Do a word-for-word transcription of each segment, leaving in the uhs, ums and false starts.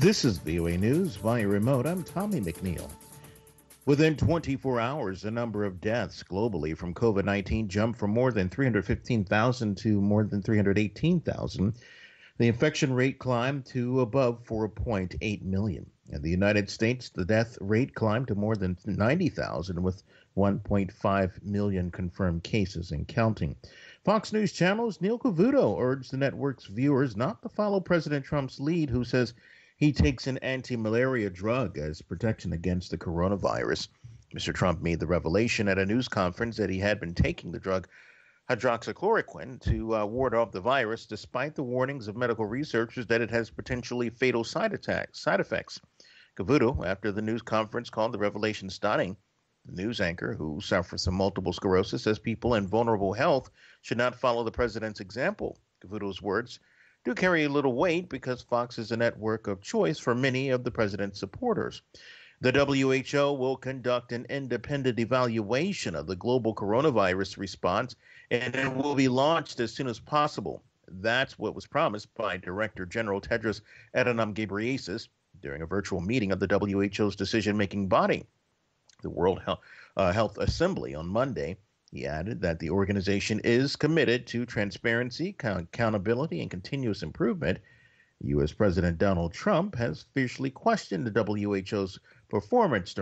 This is V O A News via remote. I'm Tommy McNeil. Within twenty-four hours, the number of deaths globally from COVID nineteen jumped from more than three hundred fifteen thousand to more than three hundred eighteen thousand. The infection rate climbed to above four point eight million. In the United States, the death rate climbed to more than ninety thousand, with one point five million confirmed cases and counting. Fox News Channel's Neil Cavuto urged the network's viewers not to follow President Trump's lead, who says he takes an anti-malaria drug as protection against the coronavirus. Mister Trump made the revelation at a news conference that he had been taking the drug hydroxychloroquine to uh, ward off the virus, despite the warnings of medical researchers that it has potentially fatal side attacks, side effects. Cavuto, after the news conference, called the revelation stunning. The news anchor, who suffers from multiple sclerosis, says people in vulnerable health should not follow the president's example. Cavuto's words do carry a little weight because Fox is a network of choice for many of the president's supporters. The W H O will conduct an independent evaluation of the global coronavirus response, and it will be launched as soon as possible. That's what was promised by Director General Tedros Adhanom Ghebreyesus during a virtual meeting of the W H O's decision-making body, the World Health, uh, Health Assembly, on Monday. He added that the organization is committed to transparency, accountability, and continuous improvement. U S. President Donald Trump has fiercely questioned the W H O's performance.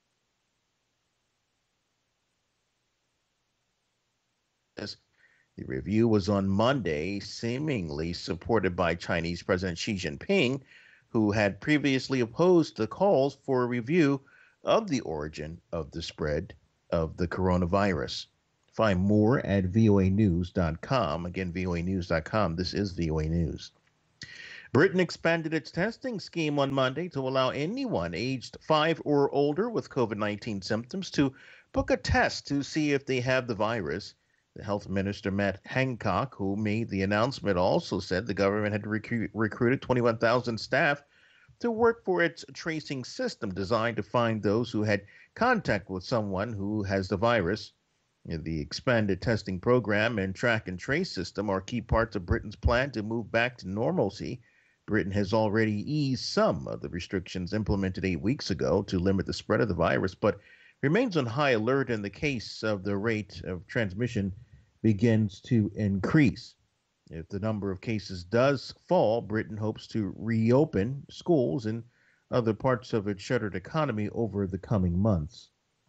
The review was on Monday, seemingly supported by Chinese President Xi Jinping, who had previously opposed the calls for a review of the origin of the spread of the coronavirus. Find more at V O A news dot com. Again, V O A news dot com. This is V O A News. Britain expanded its testing scheme on Monday to allow anyone aged five or older with COVID nineteen symptoms to book a test to see if they have the virus. The health minister, Matt Hancock, who made the announcement, also said the government had recruit, recruited twenty-one thousand staff to work for its tracing system designed to find those who had contact with someone who has the virus. The expanded testing program and track and trace system are key parts of Britain's plan to move back to normalcy. Britain has already eased some of the restrictions implemented eight weeks ago to limit the spread of the virus, but remains on high alert in the case of the rate of transmission begins to increase. If the number of cases does fall, Britain hopes to reopen schools and other parts of its shuttered economy over the coming months.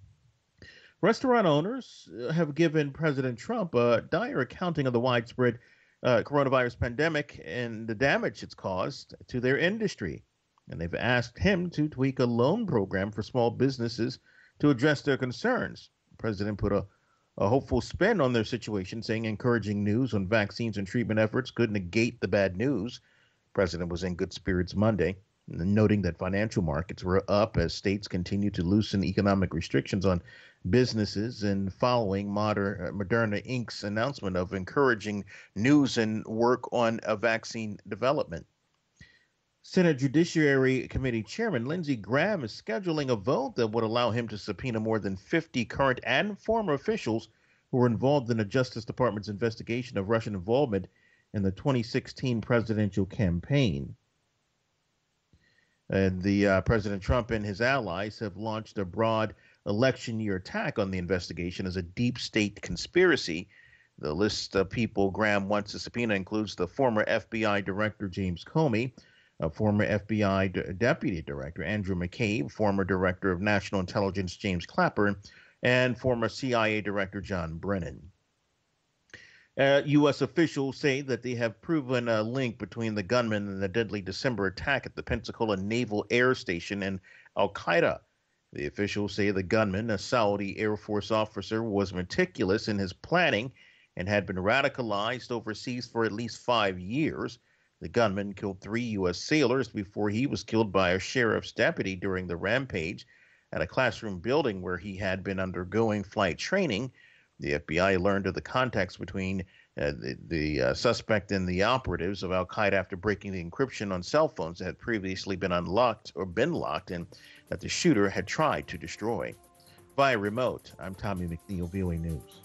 Restaurant owners have given President Trump a dire accounting of the widespread uh, coronavirus pandemic and the damage it's caused to their industry. And they've asked him to tweak a loan program for small businesses to address their concerns. The president put a, a hopeful spin on their situation, saying encouraging news on vaccines and treatment efforts could negate the bad news. The president was in good spirits Monday, noting that financial markets were up as states continue to loosen economic restrictions on businesses and following Moder- Moderna Incorporated's announcement of encouraging news and work on a vaccine development. Senate Judiciary Committee Chairman Lindsey Graham is scheduling a vote that would allow him to subpoena more than fifty current and former officials who were involved in the Justice Department's investigation of Russian involvement in the twenty sixteen presidential campaign. And the uh, President Trump and his allies have launched a broad election year attack on the investigation as a deep state conspiracy. The list of people Graham wants to subpoena includes the former F B I Director James Comey, a former F B I D- Deputy Director Andrew McCabe, former Director of National Intelligence James Clapper, and former C I A Director John Brennan. Uh, U S officials say that they have proven a link between the gunman and the deadly December attack at the Pensacola Naval Air Station and Al-Qaeda. The officials say the gunman, a Saudi Air Force officer, was meticulous in his planning and had been radicalized overseas for at least five years. The gunman killed three U S sailors before he was killed by a sheriff's deputy during the rampage at a classroom building where he had been undergoing flight training. The F B I learned of the contacts between uh, the, the uh, suspect and the operatives of Al-Qaeda after breaking the encryption on cell phones that had previously been unlocked or been locked and that the shooter had tried to destroy. Via remote, I'm Tommy McNeil, V O A News.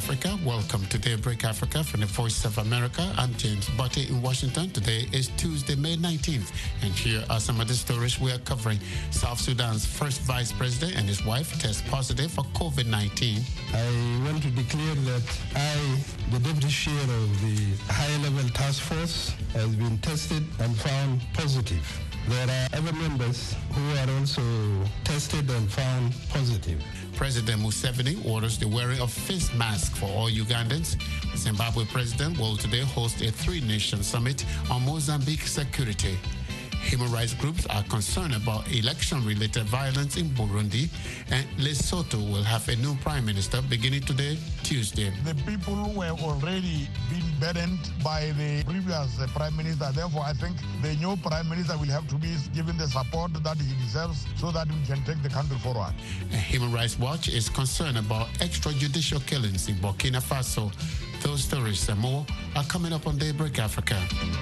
Africa. Welcome to Daybreak Africa from the Voice of America. I'm James Butte in Washington. Today is Tuesday, May nineteenth, and here are some of the stories we are covering. South Sudan's first vice president and his wife test positive for COVID nineteen. I want to declare that I, the deputy chair of the high-level task force, has been tested and found positive. There are other members who are also tested and found positive. President Museveni orders the wearing of face masks for all Ugandans. The Zimbabwe president will today host a three-nation summit on Mozambique security. Human rights groups are concerned about election-related violence in Burundi, and Lesotho will have a new prime minister beginning today, Tuesday. The people who have already been burdened by the previous uh, prime minister. Therefore, I think the new prime minister will have to be given the support that he deserves so that we can take the country forward. And Human Rights Watch is concerned about extrajudicial killings in Burkina Faso. Those stories and more are coming up on Daybreak Africa.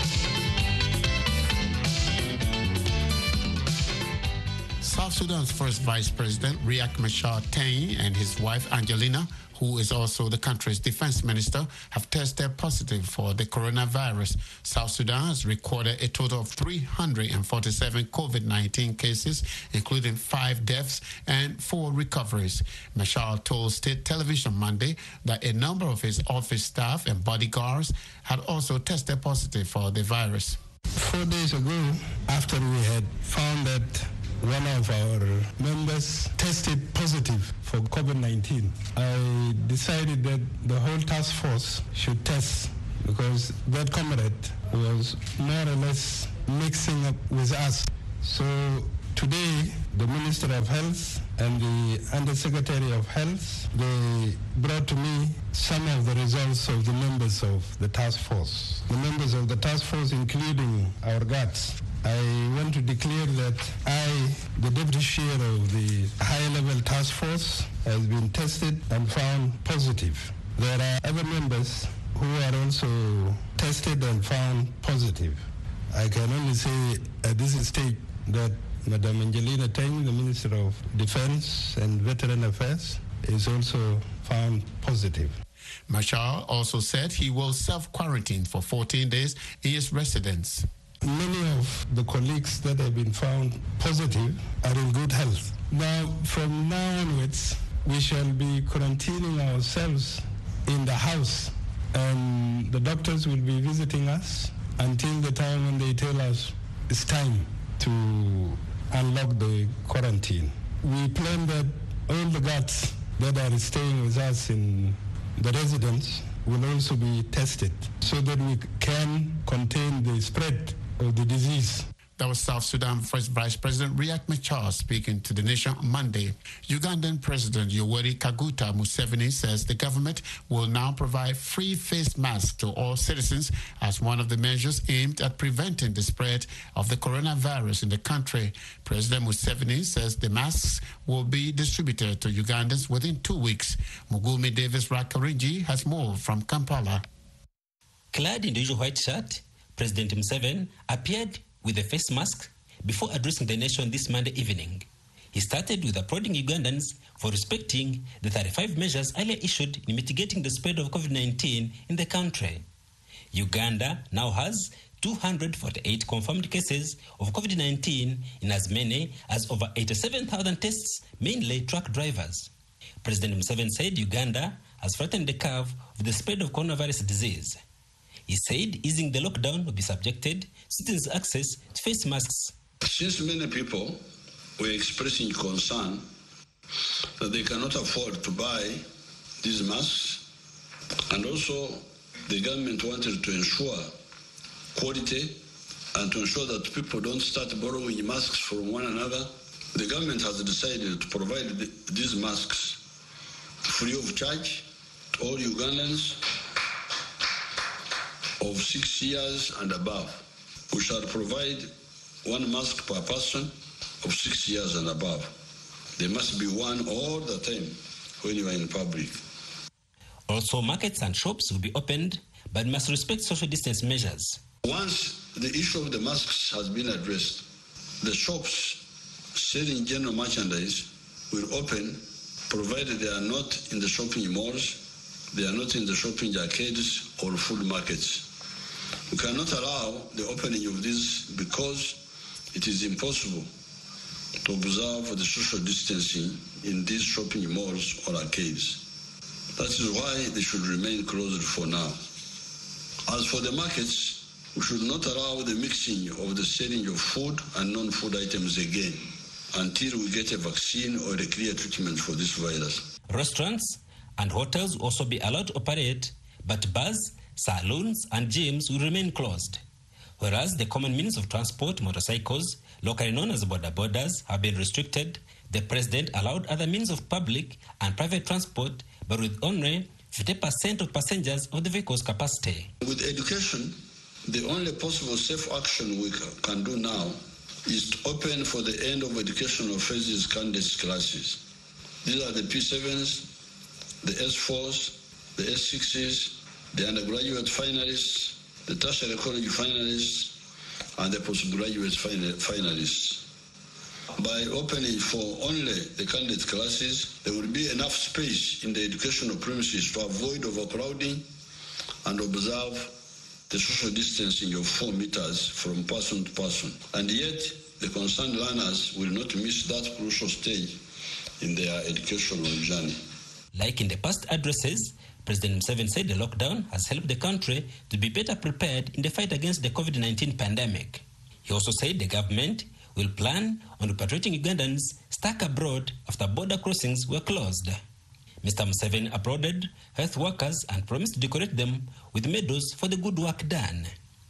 South Sudan's first vice president, Riek Machar Tene, and his wife, Angelina, who is also the country's defense minister, have tested positive for the coronavirus. South Sudan has recorded a total of three hundred forty-seven COVID nineteen cases, including five deaths and four recoveries. Machar told state television Monday that a number of his office staff and bodyguards had also tested positive for the virus. Four days ago, after we had found that one of our members tested positive for COVID nineteen, I decided that the whole task force should test because that comrade was more or less mixing up with us. So today, the Minister of Health and the Undersecretary of Health, they brought to me some of the results of the members of the task force. The members of the task force, including our guards. I want to declare that I, the deputy chair of the high-level task force, has been tested and found positive. There are other members who are also tested and found positive. I can only say at this stage that Madam Angelina Tene, the Minister of Defense and Veteran Affairs, is also found positive. Machar also said he will self-quarantine for fourteen days in his residence. Many of the colleagues that have been found positive are in good health. Now, from now onwards, we shall be quarantining ourselves in the house, and the doctors will be visiting us until the time when they tell us it's time to unlock the quarantine. We plan that all the guards that are staying with us in the residence will also be tested so that we can contain the spread of the disease. That was South Sudan First Vice President Riek Machar speaking to the nation on Monday. Ugandan President Yoweri Kaguta Museveni says the government will now provide free face masks to all citizens as one of the measures aimed at preventing the spread of the coronavirus in the country. President Museveni says the masks will be distributed to Ugandans within two weeks. Mugumi Davis Rakarinji has more from Kampala. Clad in the usual white shirt, President Museveni appeared with a face mask before addressing the nation this Monday evening. He started with applauding Ugandans for respecting the thirty-five measures earlier issued in mitigating the spread of COVID nineteen in the country. Uganda now has two hundred forty-eight confirmed cases of COVID nineteen in as many as over eighty-seven thousand tests, mainly truck drivers. President Museveni said Uganda has flattened the curve of the spread of coronavirus disease. He said easing the lockdown will be subjected citizens' access to face masks. Since many people were expressing concern that they cannot afford to buy these masks, and also the government wanted to ensure quality and to ensure that people don't start borrowing masks from one another, the government has decided to provide these masks free of charge to all Ugandans of six years and above. We shall provide one mask per person of six years and above. There must be one all the time when you are in public. Also, markets and shops will be opened, but must respect social distance measures. Once the issue of the masks has been addressed, the shops selling general merchandise will open, provided they are not in the shopping malls They are not in the shopping arcades or food markets. We cannot allow the opening of these because it is impossible to observe the social distancing in these shopping malls or arcades. That is why they should remain closed for now. As for the markets, we should not allow the mixing of the selling of food and non-food items again until we get a vaccine or a clear treatment for this virus. Restaurants and hotels will also be allowed to operate, but bars, saloons and gyms will remain closed. Whereas the common means of transport, motorcycles, locally known as border borders, have been restricted, the president allowed other means of public and private transport, but with only fifty percent of passengers of the vehicle's capacity. With education, the only possible safe action we can do now is to open for the end of educational phases candidates classes. These are the P sevens, the S fours, the S sixes, the undergraduate finalists, the tertiary college finalists, and the postgraduate finalists. By opening for only the candidate classes, there will be enough space in the educational premises to avoid overcrowding and observe the social distancing of four meters from person to person. And yet, the concerned learners will not miss that crucial stage in their educational journey. Like in the past addresses, President Museveni said the lockdown has helped the country to be better prepared in the fight against the COVID nineteen pandemic. He also said the government will plan on repatriating Ugandans stuck abroad after border crossings were closed. Mister Museveni applauded health workers and promised to decorate them with medals for the good work done.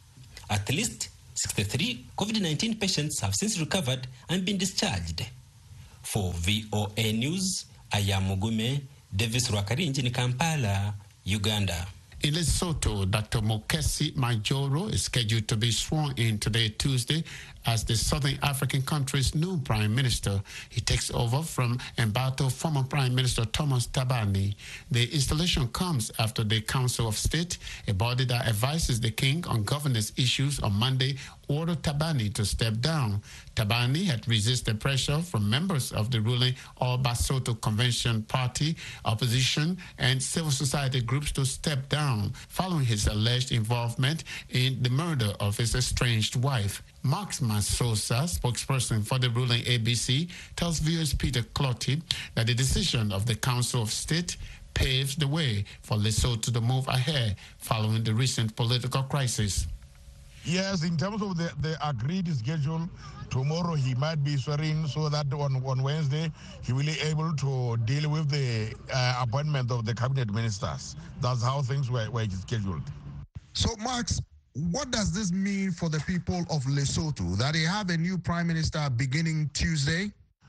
At least sixty-three COVID nineteen patients have since recovered and been discharged. For V O A News, I am Mugume Davis Rwakarinji in Kampala, Uganda. In Lesotho, Doctor Mokesi Majoro is scheduled to be sworn in today, Tuesday, as the Southern African country's new prime minister. He takes over from embattled former Prime Minister Thomas Thabane. The installation comes after the Council of State, a body that advises the king on governance issues, on Monday ordered Thabane to step down. Thabane had resisted pressure from members of the ruling All Basotho Convention Party, opposition, and civil society groups to step down following his alleged involvement in the murder of his estranged wife. Max Masosa, spokesperson for the ruling A B C, tells viewers Peter Clotty that the decision of the Council of State paves the way for Lesotho to move ahead following the recent political crisis. Yes, in terms of the, the agreed schedule, tomorrow he might be swearing so that on, on Wednesday he will be able to deal with the uh, appointment of the cabinet ministers. That's how things were, were scheduled. So, Max, what does this mean for the people of Lesotho, that they have a new prime minister beginning Tuesday?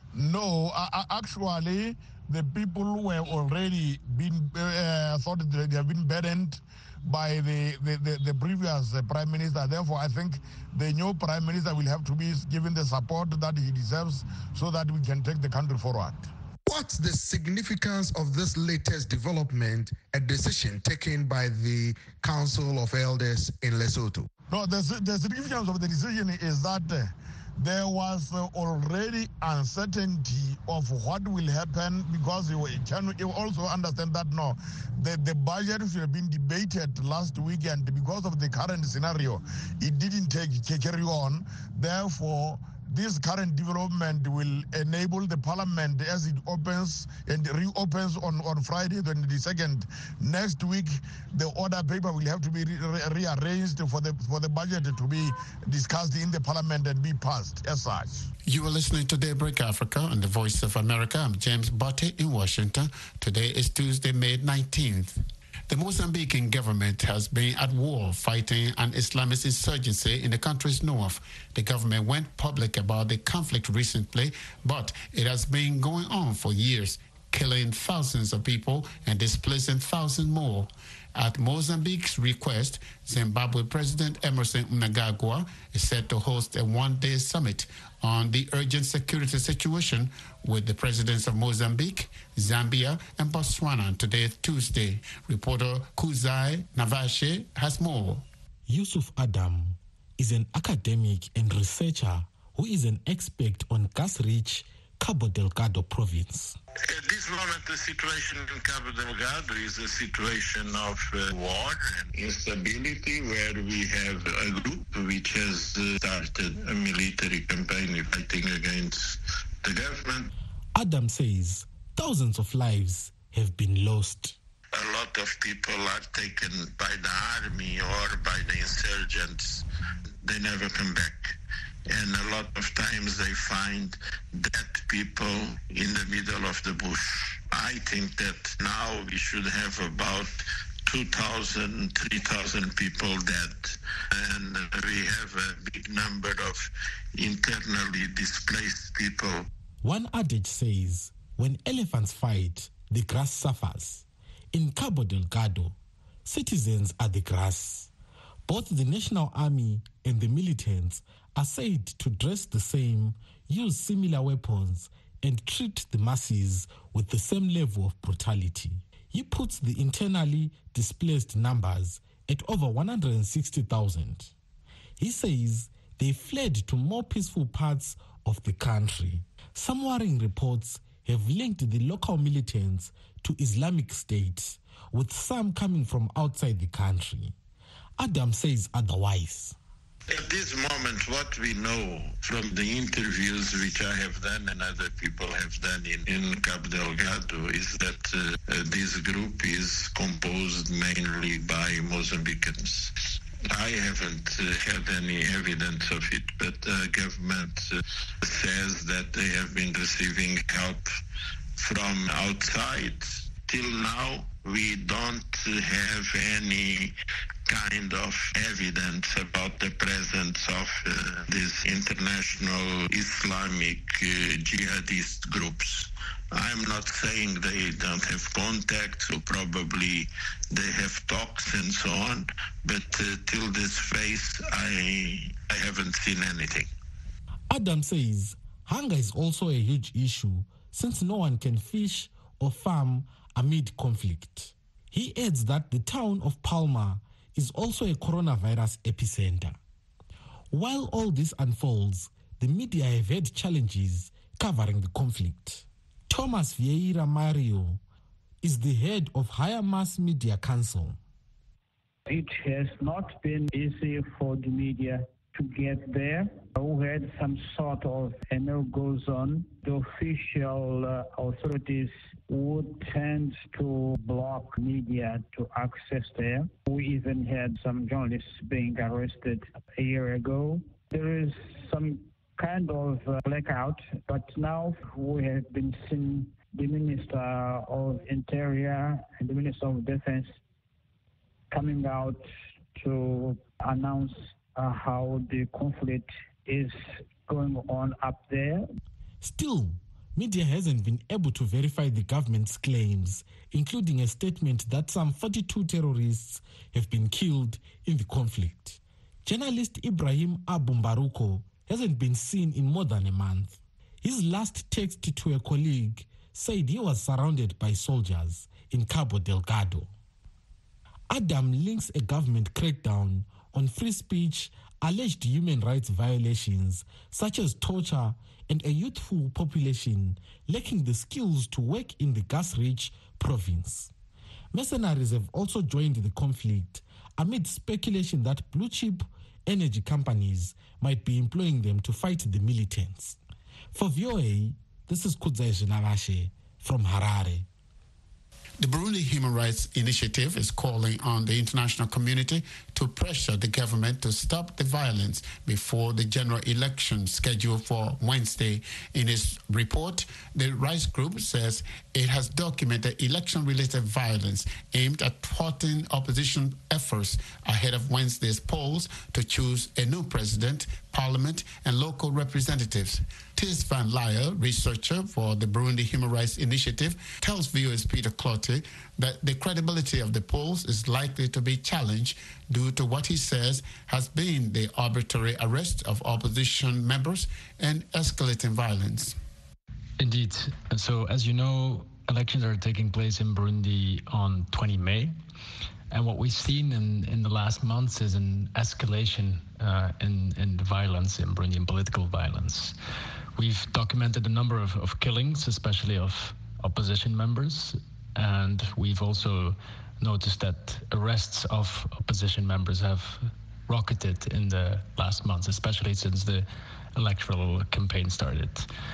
No, uh, actually, the people who were already been uh, thought that they have been burdened by the, the, the, the previous uh, prime minister. Therefore, I think the new prime minister will have to be given the support that he deserves so that we can take the country forward. What's the significance of this latest development, a decision taken by the Council of Elders in Lesotho? No, the, the significance of the decision is that uh, there was uh, already uncertainty of what will happen, because you can you also understand that no, the, the budget should have been debated last weekend. Because of the current scenario, it didn't take carry on. Therefore, this current development will enable the parliament, as it opens and reopens on, on Friday, the twenty-second. Next week, the order paper will have to be re rearranged for the, for the budget to be discussed in the parliament and be passed as such. You are listening to Daybreak Africa on the Voice of America. I'm James Botte in Washington. Today is Tuesday, May nineteenth. The Mozambican government has been at war fighting an Islamist insurgency in the country's north. The government went public about the conflict recently, but it has been going on for years, killing thousands of people and displacing thousands more. At Mozambique's request, Zimbabwe President Emerson Mnangagwa is set to host a one-day summit on the urgent security situation with the presidents of Mozambique, Zambia, and Botswana today, Tuesday. Reporter Kuzai Navashe has more. Yusuf Adam is an academic and researcher who is an expert on gas-rich Cabo Delgado province. At this moment, the situation in Cabo Delgado is a situation of uh, war and instability, where we have a group which has uh, started a military campaign fighting against the government. Adam says thousands of lives have been lost. A lot of people are taken by the army or by the insurgents. They never come back. And a lot of times they find dead people in the middle of the bush. I think that now we should have about two thousand, three thousand people dead. And we have a big number of internally displaced people. One adage says, when elephants fight, the grass suffers. In Cabo Delgado, citizens are the grass. Both the National Army and the militants are said to dress the same, use similar weapons, and treat the masses with the same level of brutality. He puts the internally displaced numbers at over one hundred sixty thousand. He says they fled to more peaceful parts of the country. Some worrying reports have linked the local militants to Islamic State, with some coming from outside the country. Adam says otherwise. At this moment, what we know from the interviews which I have done and other people have done in, in Cabo Delgado is that uh, uh, this group is composed mainly by Mozambicans. I haven't uh, had any evidence of it, but the uh, government uh, says that they have been receiving help from outside. Till now, we don't have any kind of evidence about the presence of uh, these international Islamic uh, jihadist groups. I'm not saying they don't have contact, so probably they have talks and so on, but uh, till this phase, I, I haven't seen anything. Adam says hunger is also a huge issue since no one can fish or farm amid conflict. He adds that the town of Palma is also a coronavirus epicenter. While all this unfolds, the media have had challenges covering the conflict. Thomas Vieira Mario is the head of Higher Mass Media Council. It has not been easy for the media to get there. We had some sort of no-go zone. The official uh, authorities would tend to block media to access there. We even had some journalists being arrested a year ago. There is some kind of uh, blackout, but now we have been seeing the Minister of Interior and the Minister of Defense coming out to announce uh, how the conflict is going on up there. Still, media hasn't been able to verify the government's claims, including a statement that some forty-two terrorists have been killed in the conflict. Journalist Ibrahim Abumbaruko hasn't been seen in more than a month. His last text to a colleague said he was surrounded by soldiers in Cabo Delgado. Adam links a government crackdown on free speech, alleged human rights violations such as torture, and a youthful population lacking the skills to work in the gas-rich province. Mercenaries have also joined the conflict amid speculation that blue-chip energy companies might be employing them to fight the militants. For V O A, this is Kudzai Jinarashe from Harare. The Burundi Human Rights Initiative is calling on the international community to pressure the government to stop the violence before the general election scheduled for Wednesday. In its report, the rights group says it has documented election-related violence aimed at thwarting opposition efforts ahead of Wednesday's polls to choose a new president, parliament, and local representatives. Tis Van Lier, researcher for the Burundi Human Rights Initiative, tells V O A's Peter Clotte that the credibility of the polls is likely to be challenged due to what he says has been the arbitrary arrest of opposition members and escalating violence. Indeed. So, as you know, elections are taking place in Burundi on the twentieth of May. And what we've seen in, in the last months is an escalation uh, in, in violence in Burundi, in political violence. We've documented a number of, of killings, especially of opposition members, and we've also noticed that arrests of opposition members have rocketed in the last months, especially since the electoral campaign started.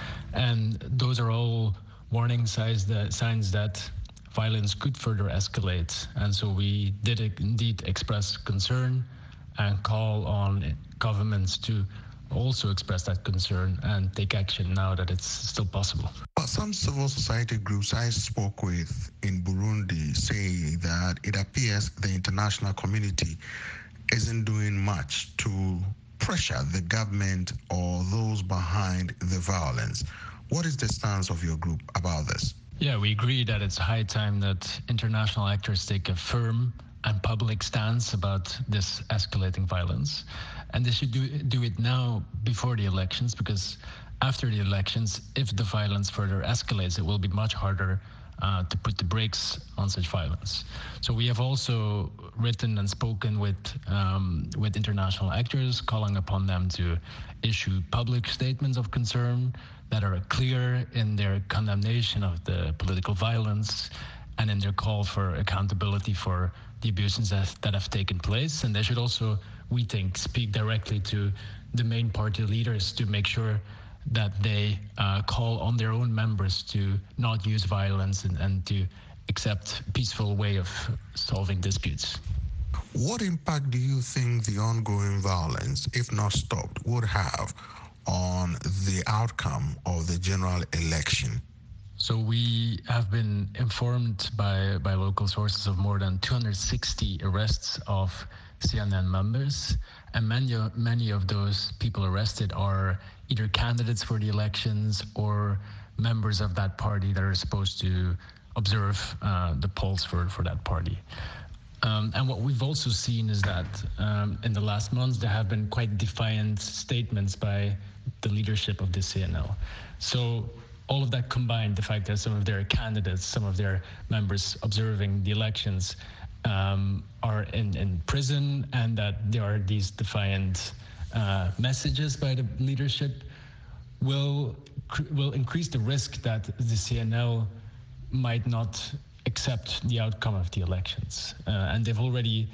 And those are all warning signs that, signs that violence could further escalate. And so we did indeed express concern and call on governments to also express that concern and take action now that it's still possible. But some civil society groups I spoke with in Burundi say that it appears the international community isn't doing much to pressure the government or those behind the violence. What is the stance of your group about this? Yeah, we agree that it's high time that international actors take a firm and public stance about this escalating violence. And they should do, do it now before the elections, because after the elections, if the violence further escalates, it will be much harder uh, to put the brakes on such violence. So we have also written and spoken with, um, with international actors, calling upon them to issue public statements of concern that are clear in their condemnation of the political violence and in their call for accountability for the abuses that, that have taken place. And they should also, we think, speak directly to the main party leaders to make sure that they uh, call on their own members to not use violence and, and to accept a peaceful way of solving disputes. What impact do you think the ongoing violence, if not stopped, would have on the outcome of the general election? So we have been informed by, by local sources of more than two hundred sixty arrests of C N N members, and many, many of those people arrested are either candidates for the elections or members of that party that are supposed to observe uh, the polls for, for that party. Um, and what we've also seen is that um, in the last months there have been quite defiant statements by the leadership of the C N L. So all of that combined, the fact that some of their candidates, some of their members observing the elections um, are in, in prison, and that there are these defiant uh, messages by the leadership, will will increase the risk that the C N L might not accept the outcome of the elections. Uh, and they've already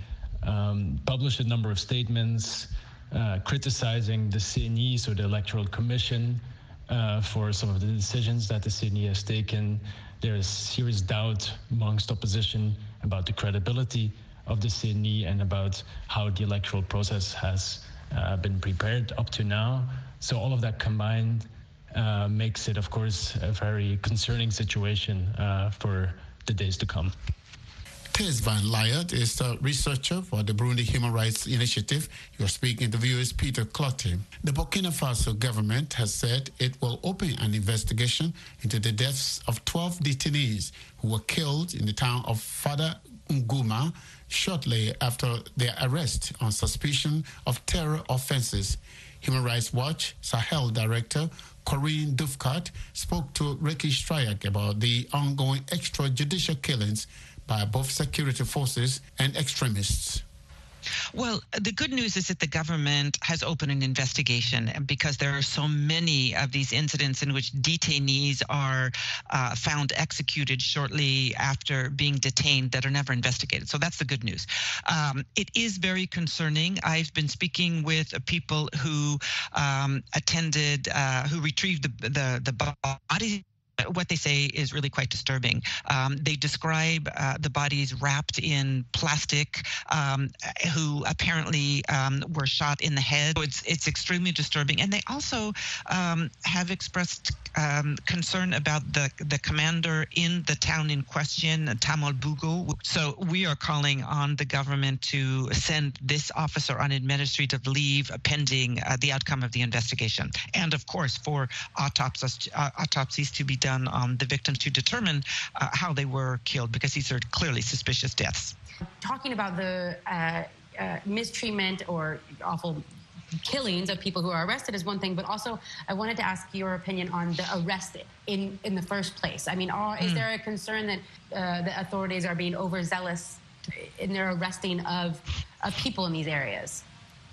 um, published a number of statements uh, criticizing the C N E, so the Electoral Commission, Uh, for some of the decisions that the C N E has taken. There is serious doubt amongst opposition about the credibility of the C N E and about how the electoral process has uh, been prepared up to now. So all of that combined uh, makes it, of course, a very concerning situation uh, for the days to come. Thijs van Liert is the researcher for the Burundi Human Rights Initiative. You're speaking to viewers Peter Clotte. The Burkina Faso government has said it will open an investigation into the deaths of twelve detainees who were killed in the town of Fada Nguma shortly after their arrest on suspicion of terror offenses. Human Rights Watch Sahel Director Corinne Dufkat spoke to Ricky Stryak about the ongoing extrajudicial killings by both security forces and extremists. Well, the good news is that the government has opened an investigation, because there are so many of these incidents in which detainees are uh, found executed shortly after being detained that are never investigated. So that's the good news. Um, it is very concerning. I've been speaking with people who um, attended, uh, who retrieved the, the, the bodies. What they say is really quite disturbing. Um, they describe uh, the bodies wrapped in plastic, um, who apparently um, were shot in the head. So it's it's extremely disturbing. And they also um, have expressed um, concern about the the commander in the town in question, Tamal Bugo. So we are calling on the government to send this officer on administrative leave pending uh, the outcome of the investigation, and of course for autopsies uh, autopsies to be done on the victims to determine uh, how they were killed, because these are clearly suspicious deaths. Talking about the uh, uh, mistreatment or awful killings of people who are arrested is one thing, but also I wanted to ask your opinion on the arrest in, in the first place. I mean, are, mm. is there a concern that uh, the authorities are being overzealous in their arresting of, of people in these areas?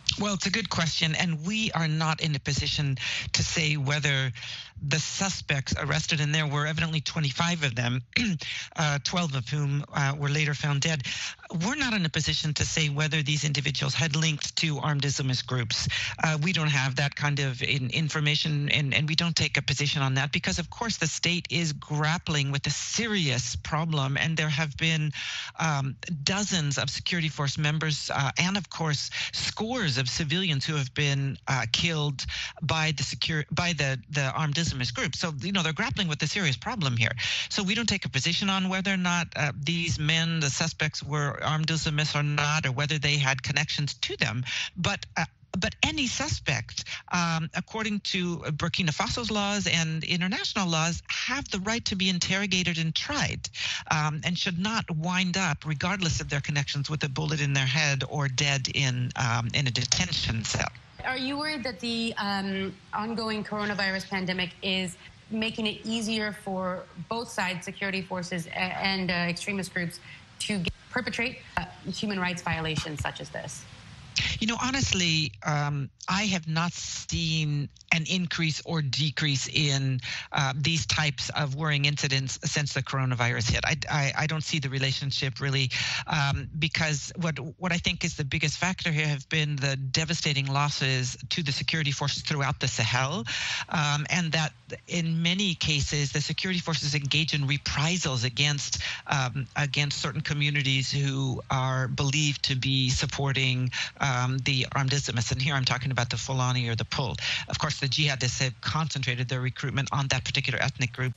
Well, it's a good question, and we are not in a position to say whether the suspects arrested, and there were evidently twenty-five of them, uh, twelve of whom uh, were later found dead. We're not in a position to say whether these individuals had linked to armed Islamist groups. Uh, we don't have that kind of in information, and, and we don't take a position on that because, of course, the state is grappling with a serious problem, and there have been um, dozens of security force members uh, and, of course, scores of civilians who have been uh, killed by the secure by the the armed Islamist group. So, you know, they're grappling with a serious problem here. So we don't take a position on whether or not uh, these men, the suspects, were armed Islamists or not, or whether they had connections to them. But uh, But any suspect, um, according to Burkina Faso's laws and international laws, have the right to be interrogated and tried, um, and should not wind up, regardless of their connections, with a bullet in their head or dead in um, in a detention cell. Are you worried that the um, ongoing coronavirus pandemic is making it easier for both sides, security forces and uh, extremist groups, to get, perpetrate uh, human rights violations such as this? You know, honestly, um, I have not seen an increase or decrease in uh, these types of worrying incidents since the coronavirus hit. I, I, I don't see the relationship really, um, because what what I think is the biggest factor here have been the devastating losses to the security forces throughout the Sahel, um, and that in many cases the security forces engage in reprisals against um, against certain communities who are believed to be supporting Um, the armed Islamists, and here I'm talking about the Fulani or the Pul. Of course, the jihadists have concentrated their recruitment on that particular ethnic group.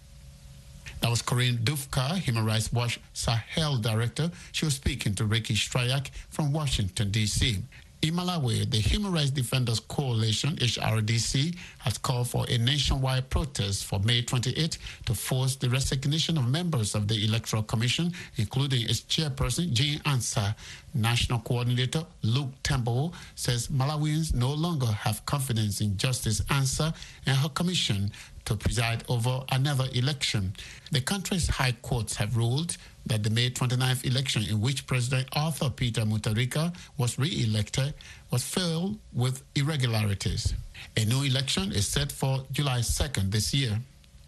That was Corinne Dufka, Human Rights Watch Sahel Director. She was speaking to Ricky Strayak from Washington, D C In Malawi, the Human Rights Defenders Coalition, H R D C, has called for a nationwide protest for May twenty-eighth to force the resignation of members of the Electoral Commission, including its chairperson, Jean Ansah. National Coordinator Luke Tembo says Malawians no longer have confidence in Justice Ansah and her commission to preside over another election. The country's high courts have ruled that the May twenty-ninth election, in which President Arthur Peter Mutharika was re-elected, was filled with irregularities. A new election is set for July second this year.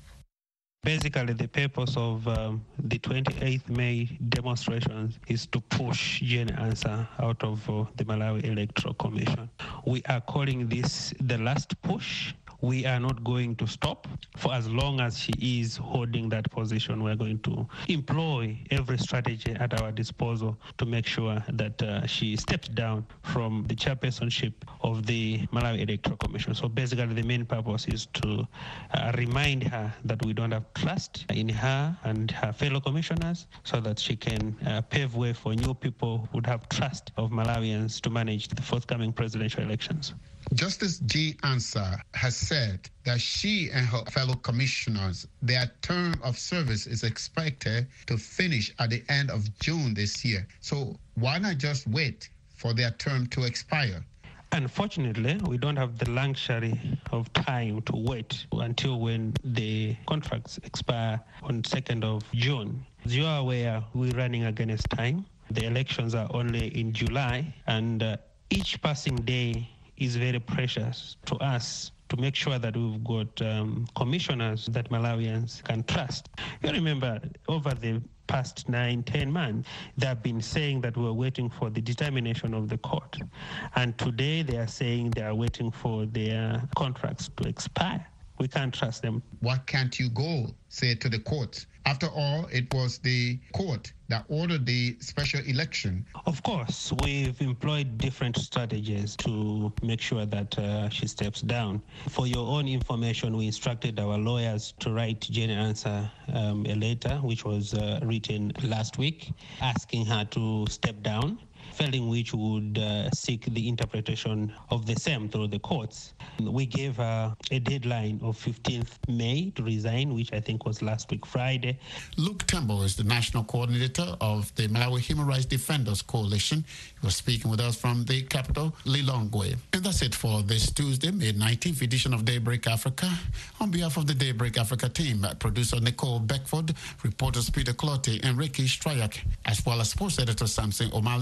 Basically, the purpose of um, the twenty-eighth May demonstrations is to push Jean Ansah out of uh, the Malawi Electoral Commission. We are calling this the last push. We are not going to stop. For as long as she is holding that position, we're going to employ every strategy at our disposal to make sure that uh, she steps down from the chairpersonship of the Malawi Electoral Commission. So basically, the main purpose is to uh, remind her that we don't have trust in her and her fellow commissioners, so that she can uh, pave way for new people who would have trust of Malawians to manage the forthcoming presidential elections. Justice Jean Ansah has said that she and her fellow commissioners, their term of service is expected to finish at the end of June this year. So why not just wait for their term to expire? Unfortunately, we don't have the luxury of time to wait until when the contracts expire on second of June. As you are aware, we're running against time. The elections are only in July, and uh, each passing day is very precious to us to make sure that we've got um, commissioners that Malawians can trust. You remember, over the past nine, ten months, they have been saying that we're waiting for the determination of the court. And today they are saying they are waiting for their contracts to expire. We can't trust them. Why can't you go, say, to the court? After all, it was the court that ordered the special election. Of course, we've employed different strategies to make sure that uh, she steps down. For your own information, we instructed our lawyers to write Jean Ansah um, a letter, which was uh, written last week, asking her to step down, failing which would uh, seek the interpretation of the same through the courts. We gave her a deadline of fifteenth May to resign, which I think was last week Friday. Luke Tembo is the national coordinator of the Malawi Human Rights Defenders Coalition. He was speaking with us from the capital, Lilongwe. And that's it for this Tuesday, May nineteenth edition of Daybreak Africa. On behalf of the Daybreak Africa team, producer Nicole Beckford, reporters Peter Clotte and Ricky Strayak, as well as sports editor Samson O'Malley,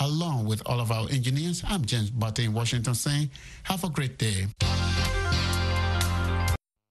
Along with all of our engineers, I'm James Butte in Washington saying, have a great day.